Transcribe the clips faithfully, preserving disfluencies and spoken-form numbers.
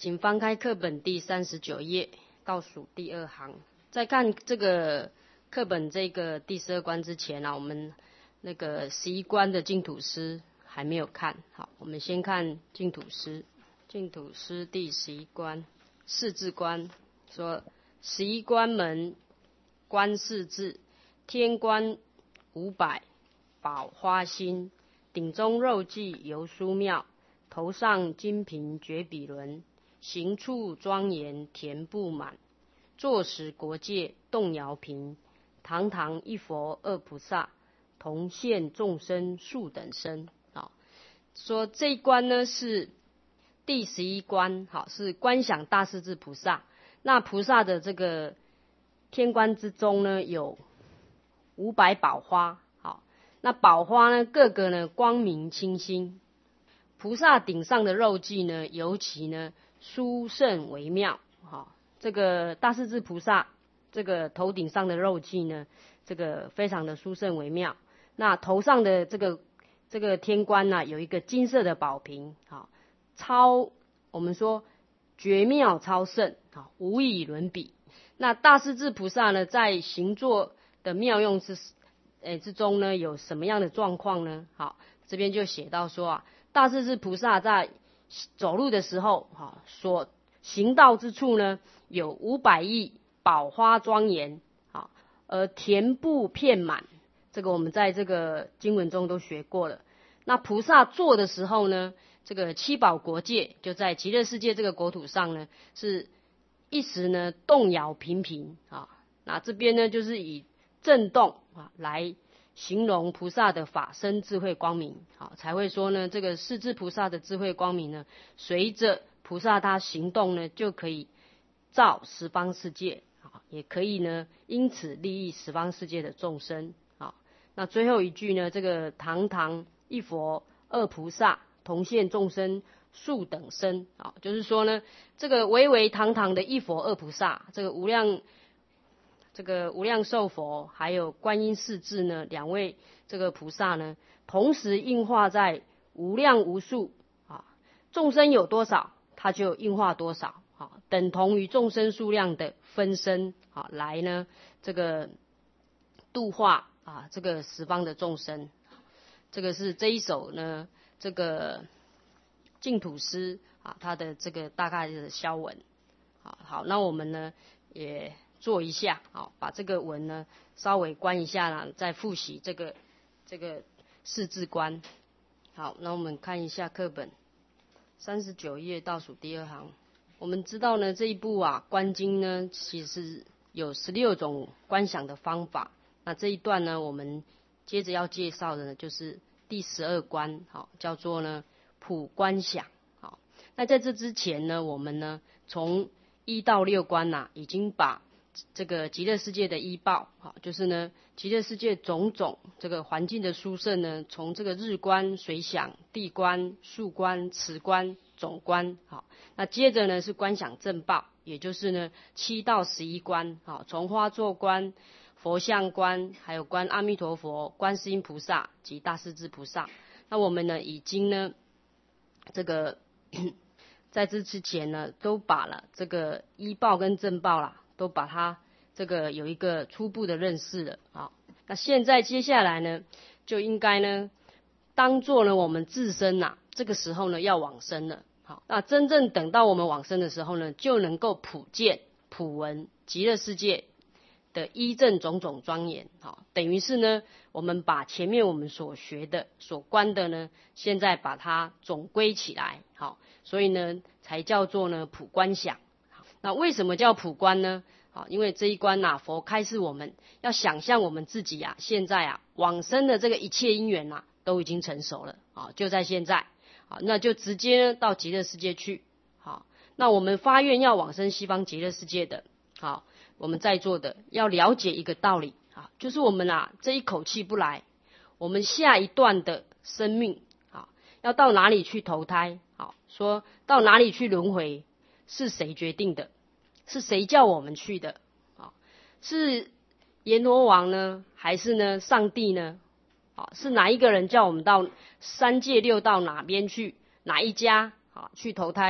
请翻开课本第三十九页，倒数第二行。在看这个课本这个第十二关之前啊，我们那个十一关的净土诗还没有看。好，我们先看净土诗。净土诗第十一关，四字关说：十一关门，观四字，天官五百，宝花心，顶中肉髻游殊妙，头上金瓶绝比伦，行处庄严田布满，坐时国界动摇平，堂堂一佛二菩萨，同现众生数等身。好，说这一关呢是第十一关，好，是观想大势至菩萨。那菩萨的这个天官之中呢，有五百宝花，好，那宝花呢，各个呢光明清新。菩萨顶上的肉髻呢，尤其呢殊胜微妙。好，这个大势至菩萨这个头顶上的肉髻呢，这个非常的殊胜微妙。那头上的这个这个天冠呢，有一个金色的宝瓶，好，超我们说绝妙超胜，好，无以伦比。那大势至菩萨呢，在行坐的妙用之诶之中呢，有什么样的状况呢？好，这边就写到说啊，大势至菩萨在走路的时候，哈，所行道之处呢，有五百亿宝花庄严，好，而田布遍满。这个我们在这个经文中都学过了。那菩萨坐的时候呢，这个七宝国界就在极乐世界这个国土上呢，是一时呢动摇频频啊。那这边呢就是以震动啊来形容菩萨的法身智慧光明，好，才会说呢，这个势至菩萨的智慧光明呢，随着菩萨他行动呢，就可以照十方世界，好，也可以呢因此利益十方世界的众生。好，那最后一句呢，这个堂堂一佛二菩萨，同现众生数等身，好，就是说呢，这个巍巍堂堂的一佛二菩萨，这个无量这个无量寿佛还有观音势至呢，两位这个菩萨呢，同时应化在无量无数啊众生有多少，它就应化多少，啊，等同于众生数量的分身，啊，来呢这个度化啊这个十方的众生。这个是这一首呢这个净土诗啊，它的这个大概的消文。好，好，那我们呢也做一下，好，把这个文呢稍微观一下呢，再复习这个这个四字观。好，那我们看一下课本三十九页倒数第二行。我们知道呢，这一部啊观经呢，其实有十六种观想的方法。那这一段呢，我们接着要介绍的呢，就是第十二关，好，叫做呢普观想。好，那在这之前呢，我们呢从一到六关呐、啊，已经把这个极乐世界的依报，好，就是呢极乐世界种种这个环境的殊胜呢，从这个日观、水想、地观、树观、持观、总观，好，那接着呢是观想正报，也就是呢七到十一关，好，从花座观、佛像观，还有观阿弥陀佛、观世音菩萨及大势至菩萨。那我们呢已经呢这个在这之前呢，都把了这个依报跟正报啦，都把它这个有一个初步的认识了啊。那现在接下来呢，就应该呢，当做呢我们自身呐、啊，这个时候呢要往生了。好，那真正等到我们往生的时候呢，就能够普见普闻极乐世界的依正种种庄严。好，等于是呢，我们把前面我们所学的、所观的呢，现在把它总归起来。好，所以呢，才叫做呢普观想。那为什么叫普观呢？好，因为这一关呐、啊，佛开示我们要想象我们自己啊，现在啊往生的这个一切因缘呐，都已经成熟了啊，就在现在。好，那就直接到极乐世界去。好，那我们发愿要往生西方极乐世界的，好，我们在座的要了解一个道理啊，就是我们啊这一口气不来，我们下一段的生命啊，要到哪里去投胎？好，说到哪里去轮回，是谁决定的？是谁叫我们去的？啊，是阎罗王呢，还是呢上帝呢？啊，是哪一个人叫我们到三界六道哪边去？哪一家啊去投胎？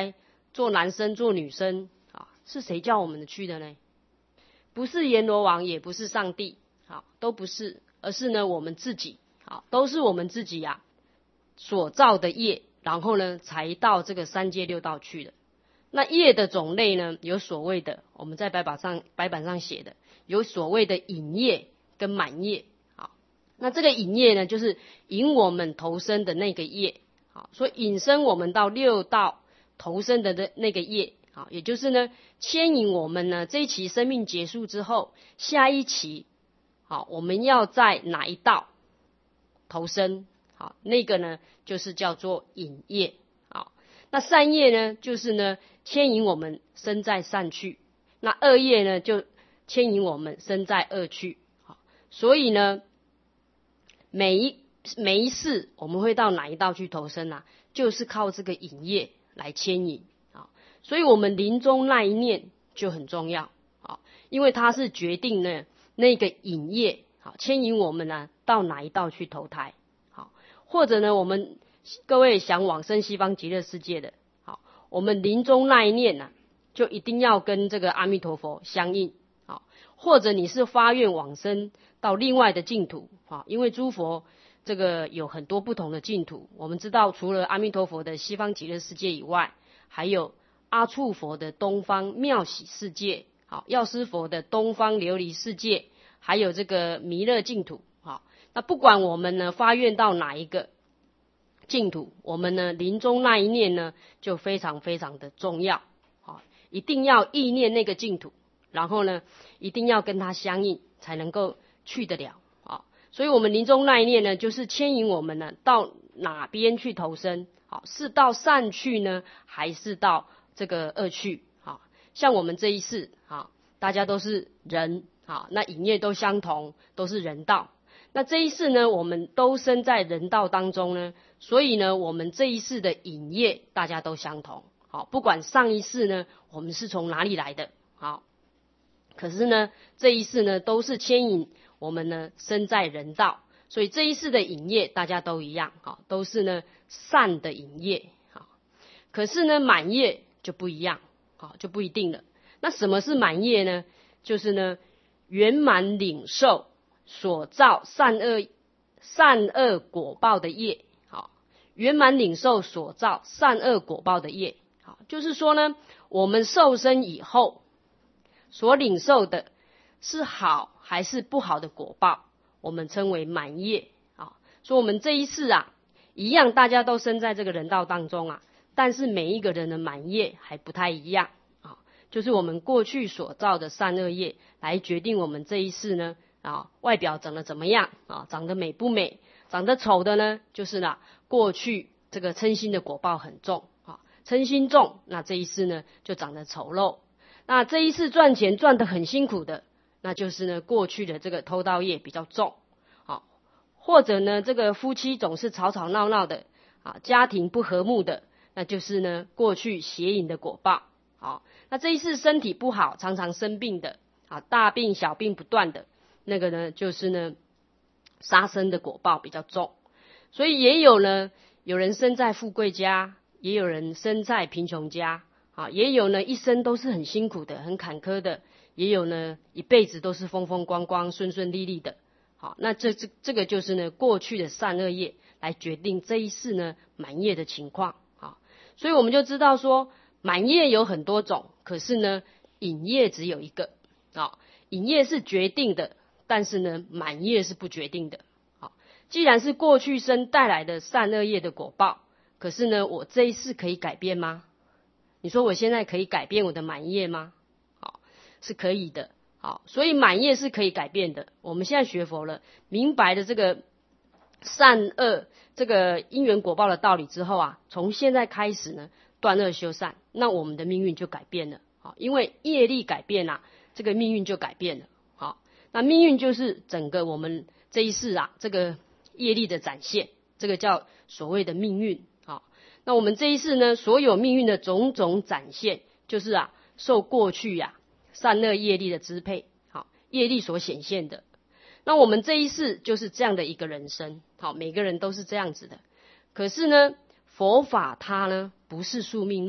做男生做女生啊，是谁叫我们去的呢？不是阎罗王，也不是上帝，好，都不是，而是呢我们自己，好，都是我们自己呀、啊、所造的业，然后呢才到这个三界六道去的。那业的种类呢，有所谓的，我们在白板上白板上写的，有所谓的引业跟满业。好，那这个引业呢，就是引我们投生的那个业，好，所以引生我们到六道投生的的那个业，好，也就是呢牵引我们呢这一期生命结束之后，下一期，好，我们要在哪一道投生，好，那个呢就是叫做引业。好，那善业呢，就是呢牵引我们生在善趣，那恶业呢就牵引我们生在恶趣。好，所以呢每一每一世我们会到哪一道去投生啊，就是靠这个引业来牵引。好，所以我们临终那一念就很重要。好，因为它是决定呢那个引业，好，牵引我们呢到哪一道去投胎。好，或者呢我们各位想往生西方极乐世界的，好，我们临终那一念啊，就一定要跟这个阿弥陀佛相应。好，或者你是发愿往生到另外的净土，好，因为诸佛这个有很多不同的净土，我们知道除了阿弥陀佛的西方极乐世界以外，还有阿处佛的东方妙喜世界，好，药师佛的东方琉璃世界，还有这个弥勒净土。好，那不管我们呢发愿到哪一个净土，我们呢临终那一念呢就非常非常的重要。好，一定要意念那个净土，然后呢一定要跟它相应，才能够去得了。好，所以我们临终那一念呢，就是牵引我们呢到哪边去投生。好，是到善趣呢，还是到这个恶趣？好，像我们这一世，好，大家都是人，好，那引业都相同，都是人道。那这一世呢，我们都生在人道当中呢，所以呢，我们这一世的引业大家都相同。好，不管上一世呢，我们是从哪里来的，好，可是呢，这一世呢，都是牵引我们呢生在人道，所以这一世的引业大家都一样，好，都是呢善的引业。好，可是呢，满业就不一样，好，就不一定了。那什么是满业呢？就是呢，圆满领受所造善恶善恶果报的业。好，圆满领受所造善恶果报的业。好，就是说呢，我们受生以后所领受的是好还是不好的果报，我们称为满业。好，所以我们这一世啊，一样大家都生在这个人道当中啊，但是每一个人的满业还不太一样啊，就是我们过去所造的善恶业来决定我们这一世呢啊，外表长得怎么样啊，长得美不美，长得丑的呢，就是呢过去这个嗔心的果报很重啊，嗔心重，那这一世呢就长得丑陋。那这一世赚钱赚得很辛苦的，那就是呢过去的这个偷盗业比较重。好，或者呢这个夫妻总是吵吵闹闹的啊，家庭不和睦的，那就是呢过去邪淫的果报。好，那这一世身体不好，常常生病的啊，大病小病不断的，那个呢就是呢杀生的果报比较重。所以也有呢有人生在富贵家，也有人生在贫穷家啊，也有呢一生都是很辛苦的，很坎坷的，也有呢一辈子都是风风光光顺顺利利的。好，那这这这个就是呢过去的善恶业来决定这一世呢满业的情况。好，所以我们就知道说满业有很多种，可是呢引业只有一个。好，引业是决定的，但是呢满业是不决定的。好，既然是过去生带来的善恶业的果报，可是呢我这一世可以改变吗？你说我现在可以改变我的满业吗？好，是可以的。好，所以满业是可以改变的。我们现在学佛了，明白了这个善恶这个因缘果报的道理之后啊，从现在开始呢断恶修善，那我们的命运就改变了。好，因为业力改变啊，这个命运就改变了。好，那命运就是整个我们这一世啊这个业力的展现，这个叫所谓的命运。好，那我们这一世呢，所有命运的种种展现，就是啊受过去呀、啊、善恶业力的支配，好，业力所显现的。那我们这一世就是这样的一个人生，好，每个人都是这样子的。可是呢，佛法它呢不是宿命论，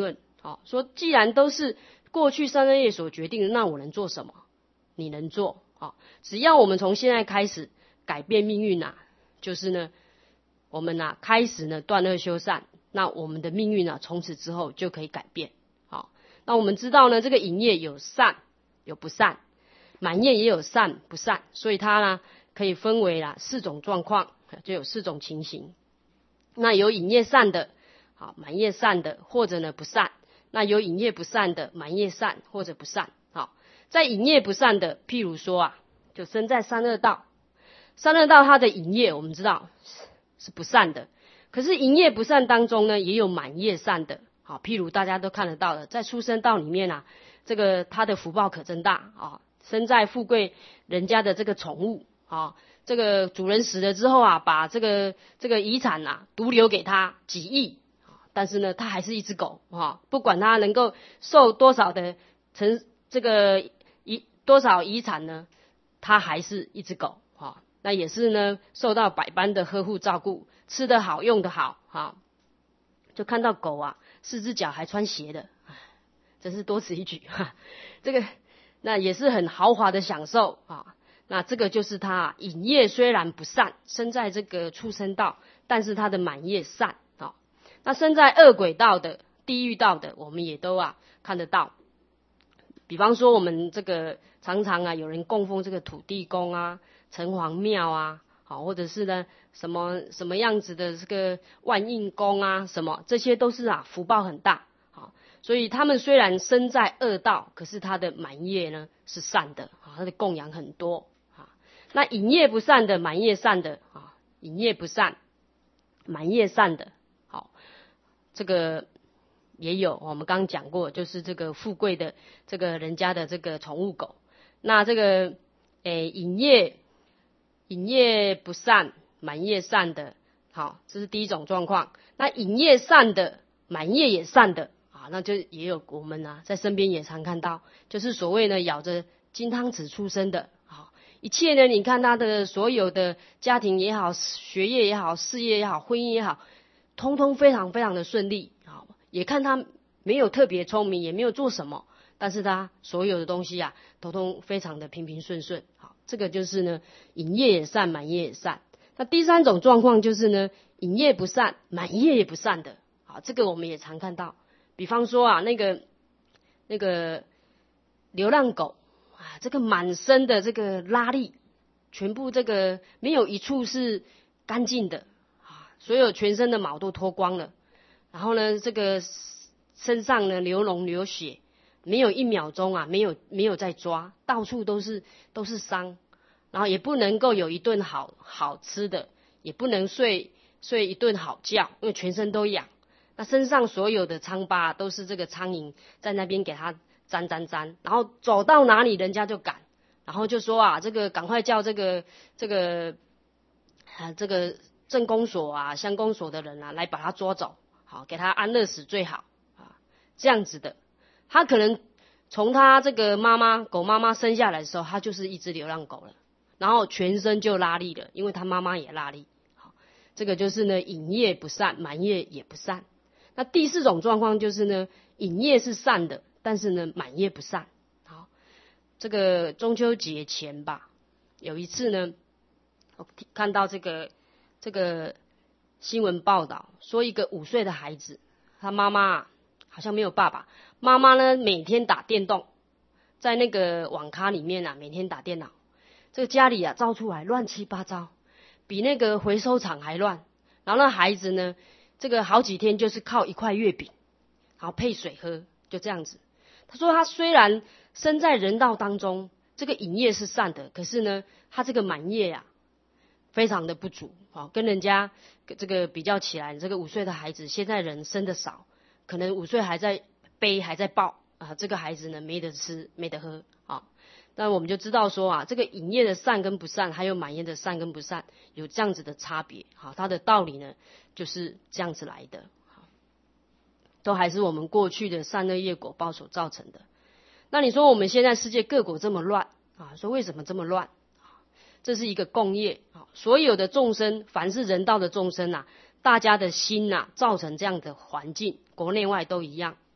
好，说既然都是过去善恶业所决定的，那我能做什么？你能做，好，只要我们从现在开始改变命运啊，就是呢，我们啊开始呢断恶修善，那我们的命运啊从此之后就可以改变。好，那我们知道呢，这个引业有善有不善，满业也有善不善，所以它呢可以分为啦四种状况，就有四种情形。那有引业善的，好，满业善的，或者呢不善；那有引业不善的，满业善或者不善。好，在引业不善的，譬如说啊，就生在三恶道，三恶道它的引业我们知道是不善的，可是引业不善当中呢，也有满业善的。好，譬如大家都看得到的，在畜生道里面啊，这个他的福报可真大啊，生在富贵人家的这个宠物啊。这个主人死了之后啊，把这个这个遗产啊独留给他几亿，但是呢，他还是一只狗啊，不管他能够受多少的成这个遗多少遗产呢，他还是一只狗啊。那也是呢，受到百般的呵护照顾，吃得好，用得好啊。就看到狗啊，四只脚还穿鞋的，真是多此一举哈。这个那也是很豪华的享受啊。那这个就是他引业虽然不善，生在这个畜生道，但是他的满业善啊。那生在恶鬼道的、地狱道的，我们也都啊看得到。比方说我们这个常常啊有人供奉这个土地公啊、城隍庙啊，好，或者是呢什么什么样子的这个万应公啊，什么这些都是啊福报很大。好，所以他们虽然生在恶道，可是他的满业呢是善的，他的供养很多。那引业不善的、满业善的啊，引业不善、满业善的，好，这个也有，我们刚刚讲过，就是这个富贵的这个人家的这个宠物狗。那这个诶引业引业不善、满业善的，好，这是第一种状况。那引业善的、满业也善的啊，那就也有我们啊在身边也常看到，就是所谓呢咬着金汤匙出生的。一切呢，你看他的所有的家庭也好，学业也好，事业也好，婚姻也好，通通非常非常的顺利。好，也看他没有特别聪明，也没有做什么，但是他所有的东西啊，通通非常的平平顺顺。好，这个就是呢，引业也善，满业也善。那第三种状况就是呢，引业不善，满业也不善的。好，这个我们也常看到。比方说啊，那个那个流浪狗。啊，这个满身的这个拉力，全部这个没有一处是干净的啊，所有全身的毛都脱光了，然后呢，这个身上呢流脓流血，没有一秒钟啊，没有没有在抓，到处都是都是伤，然后也不能够有一顿好好吃的，也不能睡睡一顿好觉，因为全身都痒，那身上所有的疮疤都是这个苍蝇在那边给它。沾沾沾，然后走到哪里人家就赶，然后就说啊，这个赶快叫这个这个啊这个镇公所啊、乡公所的人啊来把他捉走，好给他安乐死最好啊，这样子的。他可能从他这个妈妈狗妈妈生下来的时候，他就是一只流浪狗了，然后全身就拉力了，因为他妈妈也拉力。好，这个就是呢引业不善，满业也不善。那第四种状况就是呢，引业是善的。但是呢，满业不善。好，这个中秋节前吧，有一次呢，我看到这个这个新闻报道，说一个五岁的孩子，他妈妈啊好像没有爸爸，妈妈呢每天打电动，在那个网咖里面啊，每天打电脑，这个家里啊造出来乱七八糟，比那个回收厂还乱。然后那孩子呢，这个好几天就是靠一块月饼，然后配水喝，就这样子。他说他虽然生在人道当中，这个引业是善的，可是呢，他这个满业啊，非常的不足。好，跟人家这个比较起来，这个五岁的孩子现在人生的少，可能五岁还在背还在抱啊，这个孩子呢没得吃没得喝啊。那我们就知道说啊，这个引业的善跟不善，还有满业的善跟不善，有这样子的差别。好，它的道理呢就是这样子来的。都还是我们过去的善恶业果报所造成的。那你说我们现在世界各国这么乱啊，说为什么这么乱？这是一个共业啊，所有的众生，凡是人道的众生啊，大家的心啊，造成这样的环境，国内外都一样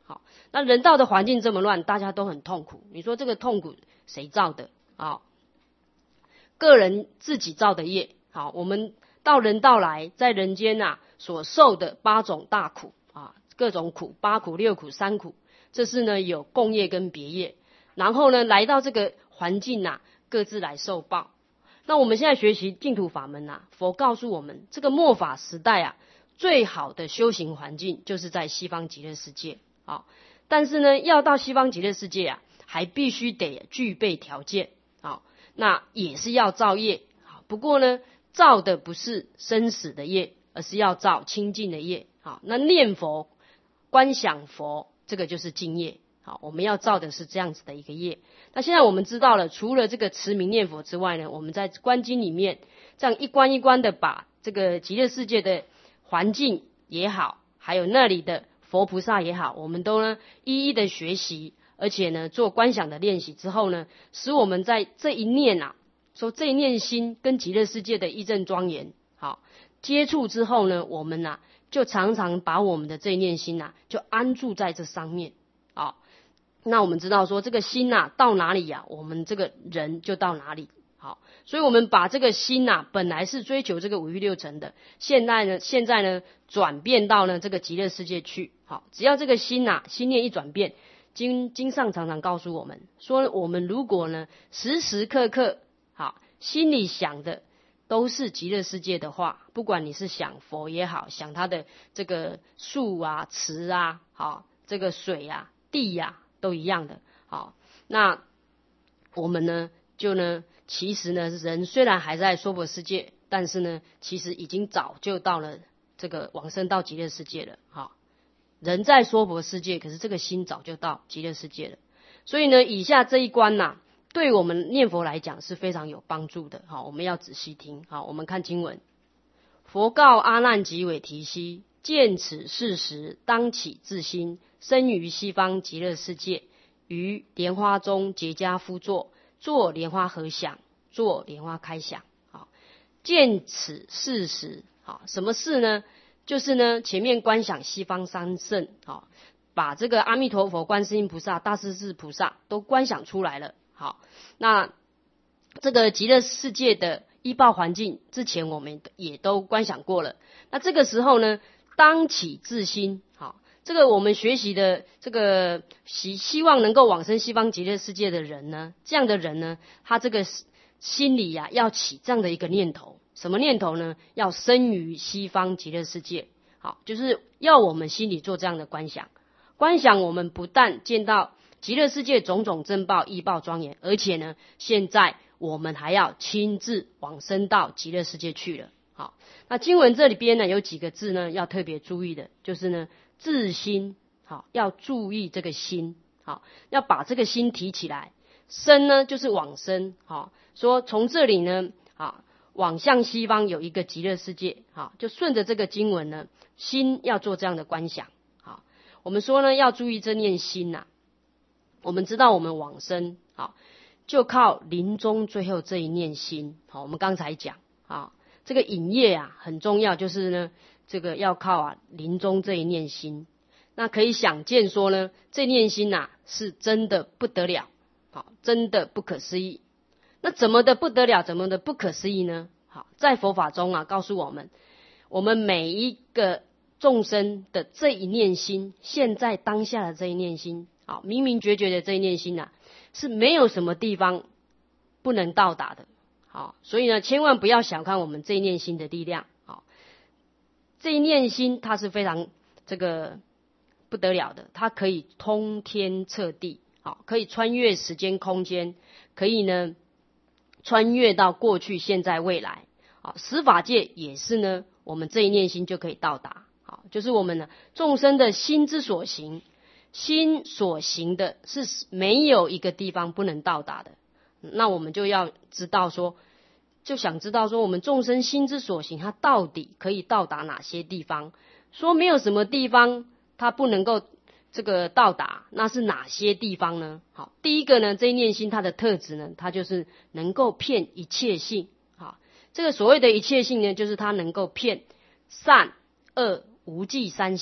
好，那人道的环境这么乱，大家都很痛苦。你说这个痛苦谁造的？啊，个人自己造的业。好，我们到人道来，在人间啊所受的八种大苦啊，各种苦，八苦、六苦、三苦，这是呢有共业跟别业。然后呢，来到这个环境啊，各自来受报。那我们现在学习净土法门啊，佛告诉我们，这个末法时代啊，最好的修行环境就是在西方极乐世界。好，但是呢，要到西方极乐世界啊，还必须得具备条件。好，那也是要造业。好，不过呢，造的不是生死的业，而是要造清净的业。好，那念佛、观想佛，这个就是净业。好，我们要造的是这样子的一个业。那现在我们知道了，除了这个持名念佛之外呢，我们在观经里面这样一关一关的把这个极乐世界的环境也好，还有那里的佛菩萨也好，我们都呢一一的学习，而且呢做观想的练习之后呢，使我们在这一念啊，说这一念心跟极乐世界的一正庄严好接触之后呢，我们啊就常常把我们的这一念心啊就安住在这上面。好，那我们知道说这个心啊到哪里啊，我们这个人就到哪里。好，所以我们把这个心啊本来是追求这个五欲六尘的，现在呢现在呢转变到呢这个极乐世界去。好，只要这个心啊心念一转变，经经上常常告诉我们说，我们如果呢时时刻刻好心里想的都是极乐世界的话，不管你是想佛也好，想他的这个树啊池啊好这个水啊地呀、啊、都一样的。好，那我们呢就呢其实呢人虽然还在娑婆世界，但是呢其实已经早就到了这个往生到极乐世界了。好，人在娑婆世界，可是这个心早就到极乐世界了。所以呢以下这一关啊对我们念佛来讲是非常有帮助的。好，我们要仔细听。好，我们看经文，佛告阿难及韦提希，见此事时，当起自心，生于西方极乐世界，于莲花中结跏趺坐，作莲花合想，作莲花开想。好，见此事时，好，什么事呢？就是呢前面观想西方三圣，好，把这个阿弥陀佛、观世音菩萨、大势至菩萨都观想出来了。好，那这个极乐世界的依报环境之前我们也都观想过了。那这个时候呢，当起自心。好，这个我们学习的这个希希望能够往生西方极乐世界的人呢，这样的人呢，他这个心里呀、啊、要起这样的一个念头。什么念头呢？要生于西方极乐世界。好，就是要我们心里做这样的观想。观想我们不但见到极乐世界种种正报依报庄严，而且呢现在我们还要亲自往生到极乐世界去了。好，那经文这里边呢有几个字呢要特别注意的，就是呢自心。好，要注意这个心。好，要把这个心提起来。生呢就是往生。好，说从这里呢好往向西方有一个极乐世界。好，就顺着这个经文呢，心要做这样的观想。好，我们说呢要注意这念心啊。我们知道我们往生好就靠临终最后这一念心。好，我们刚才讲啊，这个引业啊很重要，就是呢这个要靠啊临终这一念心。那可以想见说呢，这念心啊是真的不得了。好，真的不可思议。那怎么的不得了，怎么的不可思议呢？好，在佛法中啊告诉我们，我们每一个众生的这一念心，现在当下的这一念心，好，明明觉觉的这一念心啊，是没有什么地方不能到达的。好，所以呢，千万不要小看我们这一念心的力量。好，这一念心它是非常这个不得了的，它可以通天彻地，好，可以穿越时间空间，可以呢穿越到过去、现在、未来。好，十法界也是呢，我们这一念心就可以到达。好，就是我们呢众生的心之所行。心所行的是没有一个地方不能到达的。那我们就要知道说，就想知道说我们众生心之所行，它到底可以到达哪些地方？说没有什么地方它不能够这个到达，那是哪些地方呢？好，第一个呢，这一念心它的特质呢，它就是能够骗一切性。好，这个所谓的一切性呢，就是它能够骗善恶无记三性。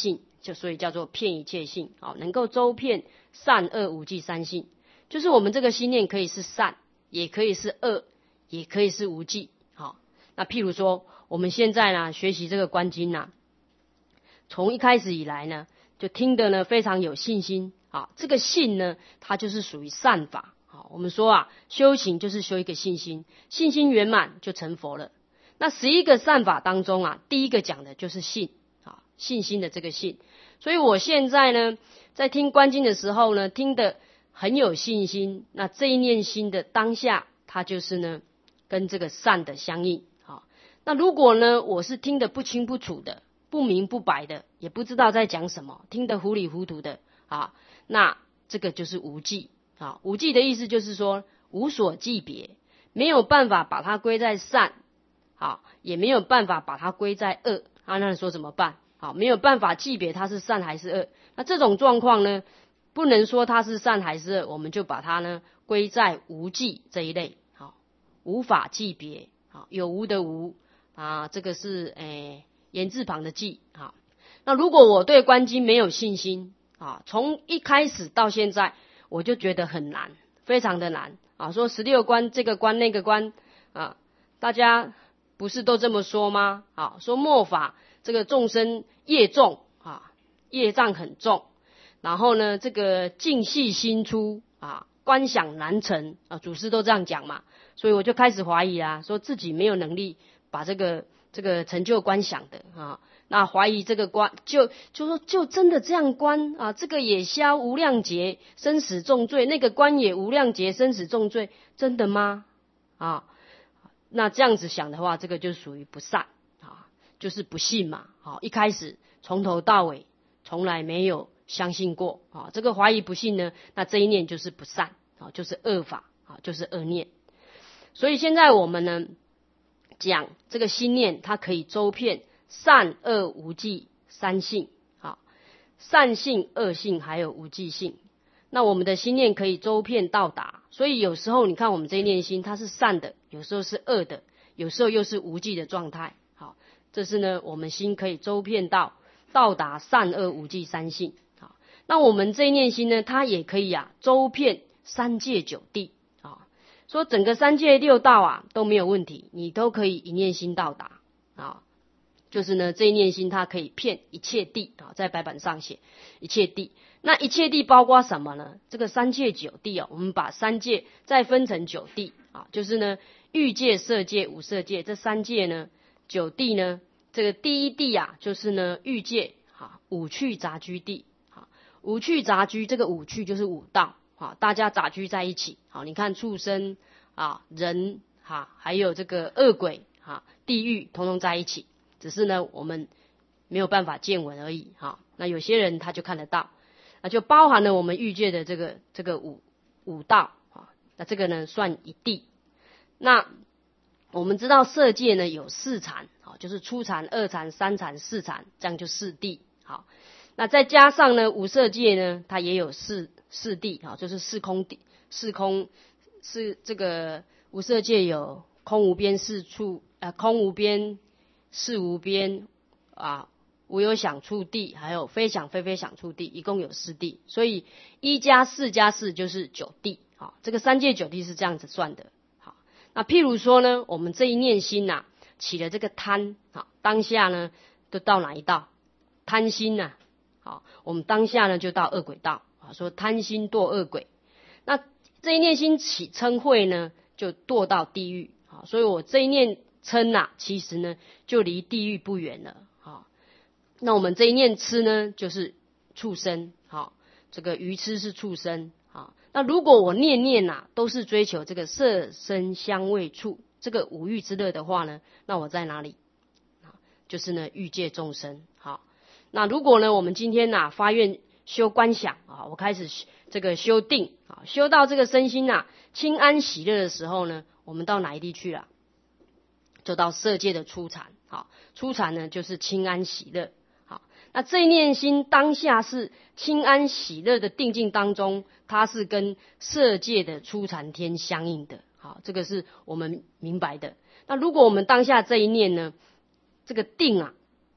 就所以叫做遍一切性，好，能够周遍善恶无记三性，就是我们这个心念可以是善，也可以是恶，也可以是无记。好，那譬如说我们现在呢学习这个观经呢，从一开始以来呢，就听得呢非常有信心啊。这个信呢，它就是属于善法。好，我们说啊，修行就是修一个信心，信心圆满就成佛了。那十一个善法当中啊，第一个讲的就是信啊，信心的这个信。所以我现在呢，在听观经的时候呢，听得很有信心。那这一念心的当下，它就是呢，跟这个善的相应。好，那如果呢，我是听得不清不楚的，不明不白的，也不知道在讲什么，听得糊里糊涂的啊，那这个就是无记啊。无记的意思就是说无所记别，没有办法把它归在善，啊，也没有办法把它归在恶啊。那说怎么办？好，没有办法记别它是善还是恶。那这种状况呢，不能说它是善还是恶，我们就把它呢归在无记这一类。好，无法记别，好，有无的无啊，这个是诶。言字旁的记啊。那如果我对观经没有信心啊，从一开始到现在，我就觉得很难，非常的难啊。说十六观这个观那个观啊，大家不是都这么说吗？啊，说末法这个众生业重啊，业障很重，然后呢，这个境细心粗啊，观想难成啊，祖师都这样讲嘛。所以我就开始怀疑啦，说自己没有能力把这个。这个成就观想的啊，那怀疑这个观就就说就真的这样观啊，这个也消无量劫生死重罪，那个观也无量劫生死重罪，真的吗？啊，那这样子想的话，这个就属于不善啊，就是不信嘛。好，一开始从头到尾从来没有相信过啊，这个怀疑不信呢，那这一念就是不善啊，就是恶法啊，就是恶念。所以现在我们呢。讲这个心念，它可以周遍善恶无记三性，好，善性、恶性还有无记性。那我们的心念可以周遍到达，所以有时候你看我们这一念心，它是善的，有时候是恶的，有时候又是无记的状态。好，这是呢我们心可以周遍到到达善恶无记三性。好，那我们这一念心呢，它也可以啊周遍三界九地。说整个三界六道啊都没有问题，你都可以一念心到达啊。就是呢，这一念心它可以遍一切地啊，在白板上写一切地。那一切地包括什么呢？这个三界九地啊，我们把三界再分成九地啊，就是呢欲界、色界、无色界这三界呢，九地呢，这个第一地啊，就是呢欲界啊，五趣杂居地啊，五趣杂居这个五趣就是五道。好，大家杂居在一起。好，你看畜生啊、人哈，还有这个恶鬼哈、地狱，统统在一起。只是呢，我们没有办法见闻而已哈。那有些人他就看得到，那就包含了我们欲界的这个这个五五道啊。那这个呢算一地。那我们知道色界呢有四禅，好，就是初禅、二禅、三禅、四禅，这样就四地。好，那再加上呢无色界呢，它也有四。四谛啊，就是四空谛，四空是这个无色界有空无边四处啊、呃，空无边事无边啊，无有想处地，还有非想非非想处地，一共有四谛。所以一加四加四就是九谛。好，这个三界九谛是这样子算的。好，那譬如说呢，我们这一念心呐、啊，起了这个贪，好，当下呢都到哪一道？贪心呐、啊，好，我们当下呢就到恶鬼道。说贪心堕恶鬼，那这一念心起嗔恚呢，就堕到地狱。好，所以我这一念嗔啊，其实呢就离地狱不远了。好，那我们这一念痴呢，就是畜生。好，这个愚痴是畜生。好，那如果我念念啊，都是追求这个色声香味触这个五欲之乐的话呢，那我在哪里？就是呢欲界众生。好，那如果呢我们今天呐、啊、发愿。修观想啊，我开始这个修定啊，修到这个身心啊清安喜乐的时候呢，我们到哪一地去了？就到色界的初禅。好，初禅呢就是清安喜乐。好，那这一念心当下是清安喜乐的定境当中，它是跟色界的初禅天相应的。好，这个是我们明白的。那如果我们当下这一念呢，这个定啊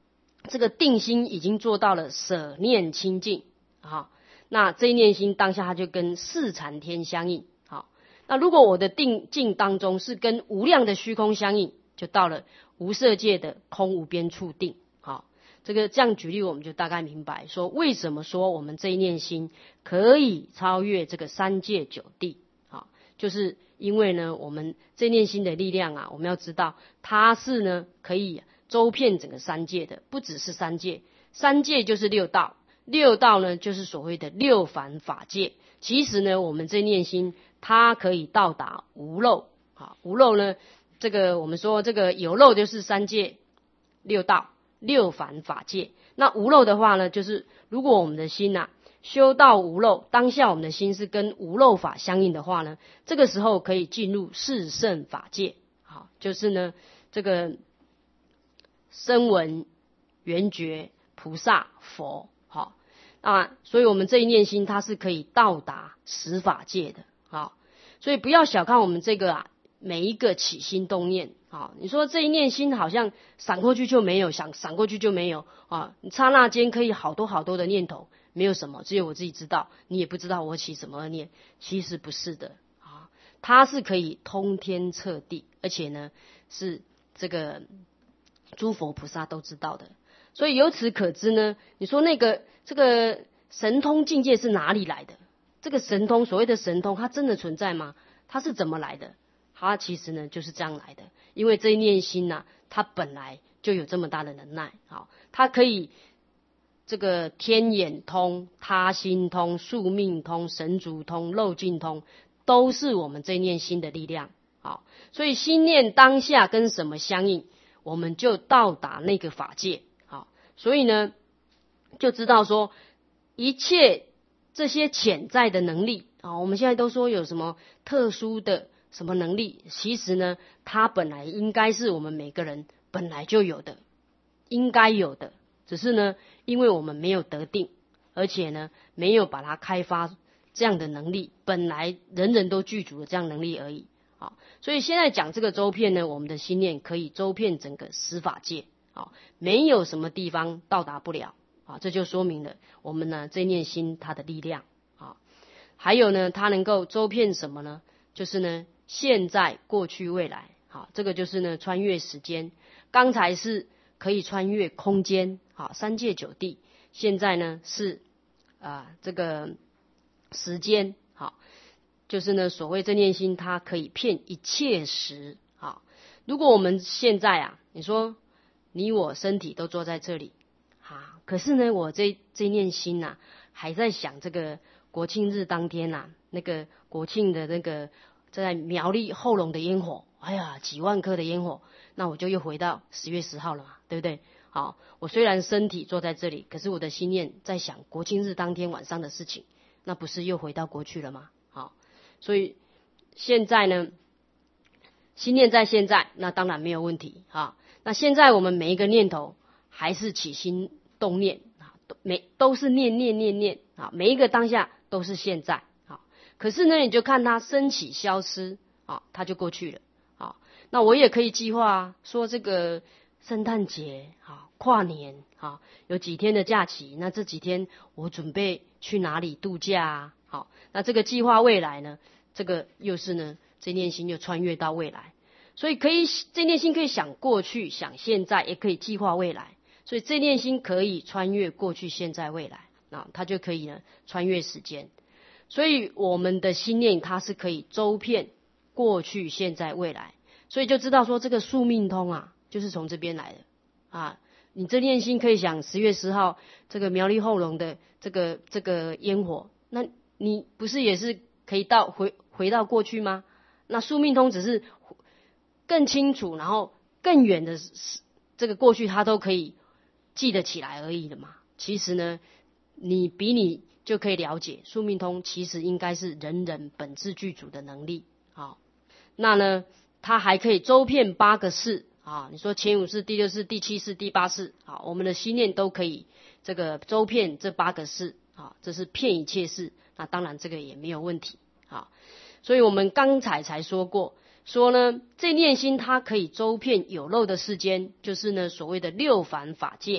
这个定心已经做到了舍念清净，好，那这一念心当下它就跟四禅天相应，好，那如果我的定境当中是跟无量的虚空相应，就到了无色界的空无边处定，好，这个这样举例我们就大概明白说为什么说我们这一念心可以超越这个三界九地，好，就是因为呢我们这念心的力量啊，我们要知道它是呢可以周遍整个三界的，不只是三界，三界就是六道，六道呢就是所谓的六凡法界，其实呢我们这念心它可以到达无漏，好，无漏呢这个我们说这个有漏就是三界六道六凡法界，那无漏的话呢就是如果我们的心啊修到无漏，当下我们的心是跟无漏法相应的话呢，这个时候可以进入四圣法界，好，就是呢这个声闻缘觉菩萨佛，好，那所以我们这一念心它是可以到达十法界的，好，所以不要小看我们这个啊每一个起心动念，啊，你说这一念心好像闪过去就没有，想闪过去就没有啊，你刹那间可以好多好多的念头，没有什么，只有我自己知道，你也不知道我起什么恶念，其实不是的啊，它是可以通天彻地，而且呢是这个诸佛菩萨都知道的，所以由此可知呢，你说那个这个神通境界是哪里来的？这个神通，所谓的神通，它真的存在吗？它是怎么来的？它其实呢就是这样来的，因为这一念心啊，它本来就有这么大的能耐，好，它可以这个天眼通、他心通、宿命通、神足通、漏尽通，都是我们这一念心的力量，好，所以心念当下跟什么相应，我们就到达那个法界，好，所以呢就知道说一切这些潜在的能力啊，我们现在都说有什么特殊的什么能力，其实呢它本来应该是我们每个人本来就有的，应该有的，只是呢因为我们没有得定，而且呢没有把它开发这样的能力，本来人人都具足了这样能力而已，好，所以现在讲这个周遍呢，我们的心念可以周遍整个十法界，好，没有什么地方到达不了，啊，这就说明了我们呢这念心它的力量，啊，还有呢它能够周遍什么呢？就是呢现在、过去、未来，好，这个就是呢穿越时间。刚才是可以穿越空间，好，三界九地。现在呢是啊、呃、这个时间，好，就是呢所谓正念心，它可以遍一切时，好。如果我们现在啊，你说你我身体都坐在这里，啊，可是呢我这这念心呐、啊，还在想这个国庆日当天呐、啊，那个国庆的那个。在苗栗后龙的烟火，哎呀，几万颗的烟火，那我就又回到十月十号了嘛，对不对？好，我虽然身体坐在这里，可是我的心念在想国庆日当天晚上的事情，那不是又回到过去了吗？好，所以现在呢，心念在现在，那当然没有问题啊。那现在我们每一个念头还是起心动念啊，每都是念念念念啊，每一个当下都是现在。可是呢，你就看它升起消失，啊，它就过去了，啊，那我也可以计划啊，说这个圣诞节，啊，跨年，啊，有几天的假期，那这几天我准备去哪里度假啊？好，那这个计划未来呢，这个又是呢，这念心就穿越到未来，所以可以这念心可以想过去、想现在，也可以计划未来，所以这念心可以穿越过去、现在、未来，那它就可以呢穿越时间。所以我们的心念它是可以周遍过去、现在、未来，所以就知道说这个宿命通啊，就是从这边来的啊。你这念心可以想十月十号这个苗栗后龙的这个这个烟火，那你不是也是可以到回回到过去吗？那宿命通只是更清楚，然后更远的这个过去它都可以记得起来而已的嘛。其实呢，你比你就可以了解，宿命通其实应该是人人本自具足的能力。好，那呢，它还可以周遍八个世啊。你说前五世、第六世、第七世、第八世，好，我们的心念都可以这个周遍这八个世啊，这是遍一切世。那当然这个也没有问题啊。所以我们刚才才说过，说呢，这念心它可以周遍有漏的世间，就是呢所谓的六凡法界。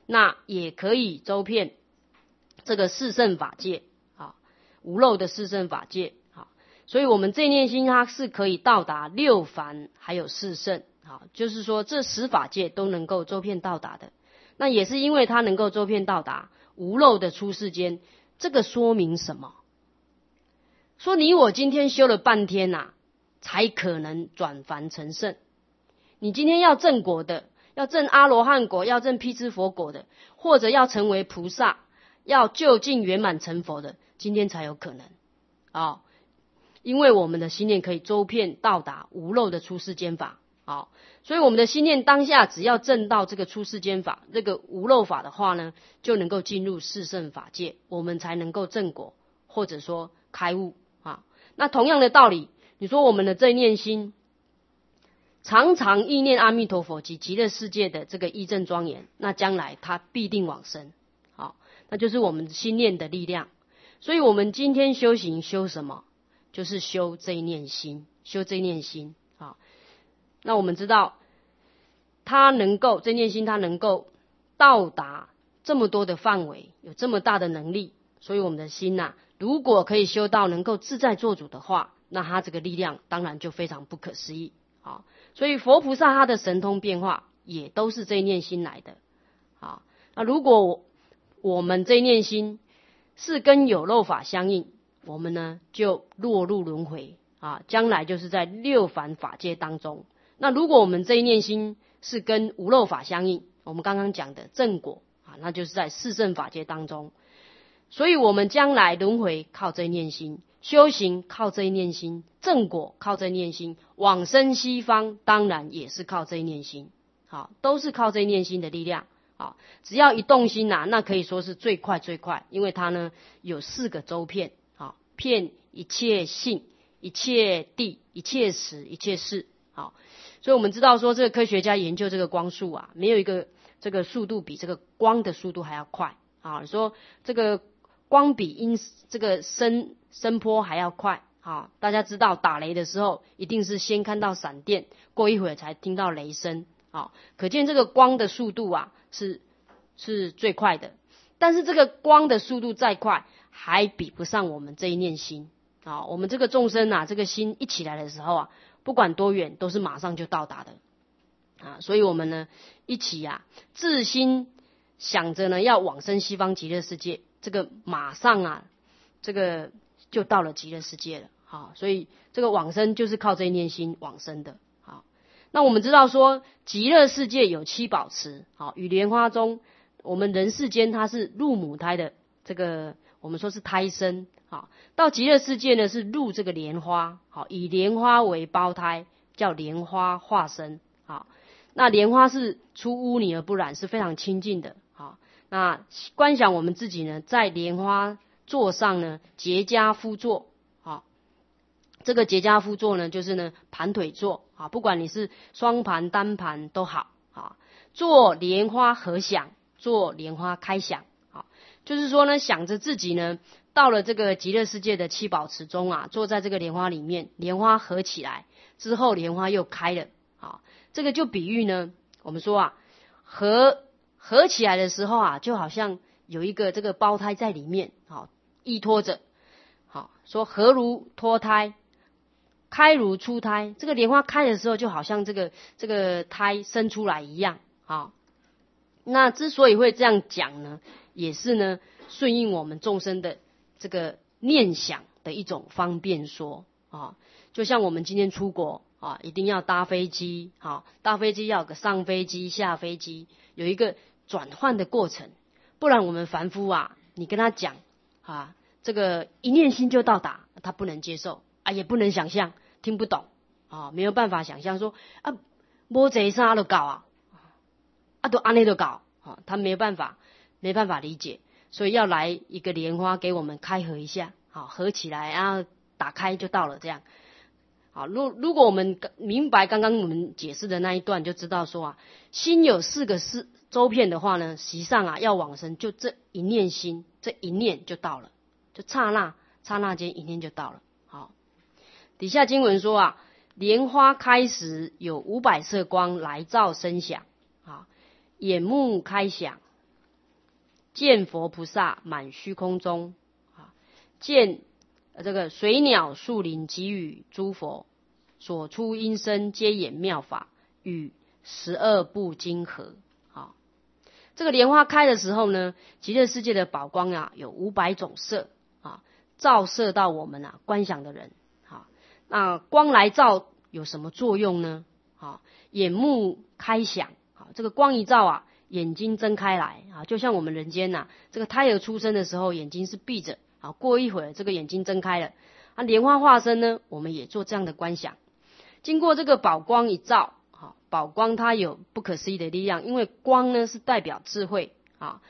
那也可以周遍这个四圣法界啊，无漏的四圣法界啊。所以我们这一念心它是可以到达六凡还有四圣啊，就是说这十法界都能够周遍到达的。那也是因为它能够周遍到达无漏的出世间，这个说明什么？说你我今天修了半天啊，才可能转凡成圣。你今天要证果的，要证阿罗汉果，要证辟支佛果的，或者要成为菩萨，要究竟圆满成佛的，今天才有可能啊、哦！因为我们的心念可以周遍到达无漏的出世间法啊、哦，所以我们的心念当下只要证到这个出世间法，这个无漏法的话呢，就能够进入四圣法界，我们才能够证果，或者说开悟啊。那同样的道理，你说我们的这一念心常常意念阿弥陀佛及极乐世界的这个义正庄严，那将来他必定往生，好，那就是我们心念的力量。所以我们今天修行修什么？就是修这一念心，修这一念心啊。那我们知道，他能够这一念心，他能够到达这么多的范围，有这么大的能力，所以我们的心呐、啊，如果可以修到能够自在做主的话，那他这个力量当然就非常不可思议。好，所以佛菩萨他的神通变化也都是这一念心来的。好，那如果我们这一念心是跟有漏法相应，我们呢就落入轮回啊，将来就是在六凡法界当中。那如果我们这一念心是跟无漏法相应，我们刚刚讲的正果啊，那就是在四圣法界当中。所以我们将来轮回靠这一念心，修行靠这一念心，正果靠这一念心，往生西方当然也是靠这一念心，好，都是靠这一念心的力量。好，只要一动心啊，那可以说是最快最快，因为它呢有四个周遍，好，遍一切性、一切地、一切时、一切事。好，所以我们知道说，这个科学家研究这个光速啊，没有一个这个速度比这个光的速度还要快啊。说这个光比音这个声声波还要快啊！大家知道打雷的时候，一定是先看到闪电，过一会儿才听到雷声啊。可见这个光的速度啊，是是最快的。但是这个光的速度再快，还比不上我们这一念心啊！我们这个众生啊，这个心一起来的时候啊，不管多远，都是马上就到达的啊！所以我们呢，一起啊，自心想着呢，要往生西方极乐世界。这个马上啊，这个就到了极乐世界了。好，所以这个往生就是靠这一念心往生的。好，那我们知道说，极乐世界有七宝池。好，与莲花中，我们人世间它是入母胎的，这个我们说是胎生。好，到极乐世界呢是入这个莲花。好，以莲花为胞胎，叫莲花化身。好，那莲花是出污泥而不染，是非常清净的。好。那观想我们自己呢，在莲花座上呢，结跏趺坐，好，这个结跏趺坐呢，就是呢盘腿坐，啊，不管你是双盘单盘都好，啊，做莲花合想，做莲花开想，啊，就是说呢，想着自己呢，到了这个极乐世界的七宝池中啊，坐在这个莲花里面，莲花合起来之后，莲花又开了，啊，这个就比喻呢，我们说啊，合。合起来的时候啊，就好像有一个这个胞胎在里面，好依托着，好说合如脱胎，开如出胎。这个莲花开的时候，就好像这个这个胎生出来一样，好。那之所以会这样讲呢，也是呢顺应我们众生的这个念想的一种方便说啊。就像我们今天出国啊，一定要搭飞机，好，搭飞机要有个上飞机、下飞机，有一个转换的过程，不然我们凡夫啊，你跟他讲啊，这个一念心就到达，他不能接受啊，也不能想象，听不懂啊，没有办法想象说啊，摸这啥都搞啊，啊都安内都搞啊，他没有办法，没办法理解，所以要来一个莲花给我们开合一下，好，合起来，然后打开就到了这样。好，如如果我们明白刚刚我们解释的那一段，就知道说啊，心有四个四周遍的话呢，实际上啊要往生，就这一念心，这一念就到了，就刹那刹那间一念就到了。好，底下经文说啊，莲花开时有五百色光来照声响，啊，眼目开响， 见佛菩萨满虚空中，啊，见这个水鸟树林给予诸佛，所出音声皆演妙法，与十二部经合。啊，这个莲花开的时候呢，极乐世界的宝光啊，有五百种色啊，照射到我们啊观想的人。啊，那光来照有什么作用呢？啊，眼目开响，啊，这个光一照啊，眼睛睁开来啊，就像我们人间呐、啊，这个胎儿出生的时候眼睛是闭着，啊，过一会儿这个眼睛睁开了。啊，莲花化身呢，我们也做这样的观想。经过这个宝光一照，啊，宝光它有不可思议的力量，因为光呢是代表智慧啊，